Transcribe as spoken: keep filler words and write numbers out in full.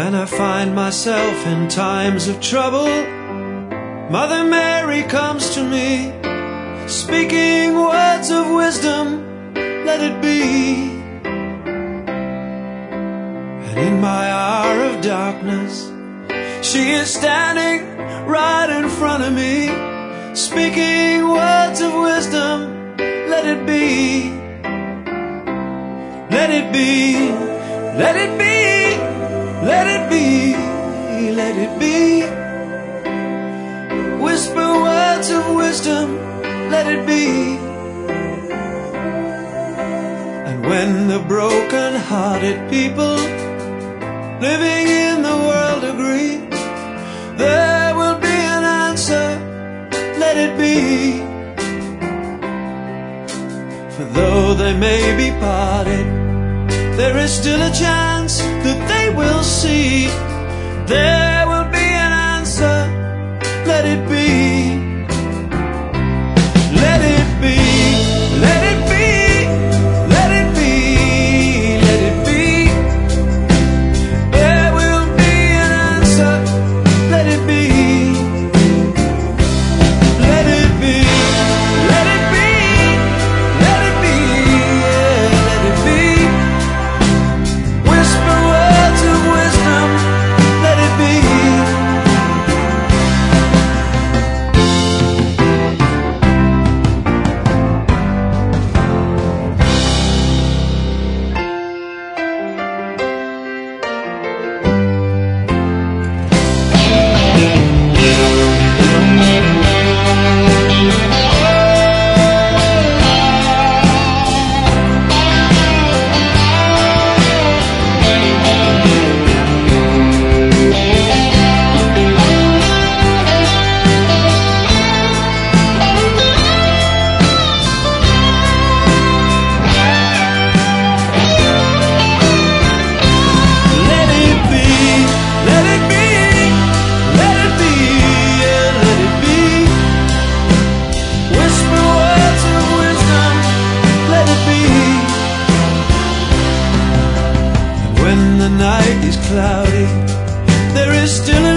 When I find myself in times of trouble, Mother Mary comes to me, speaking words of wisdom, let it be. And in my hour of darkness, she is standing right in front of me, speaking words of wisdom, let it be. Let it be, let it be, let it be, let it be. Whisper words of wisdom, let it be. And when the broken-hearted people living in the world agree, there will be an answer, let it be. For though they may be parted, there is still a chance that they will see. There will be an answer, let it be. Let it be, let it be, let it be, let it be. There will be an answer, let it be. Let it be, let it be, let it be, yeah, let it be. Whisper words of wisdom, let it be. When the night is cloudy, there is still a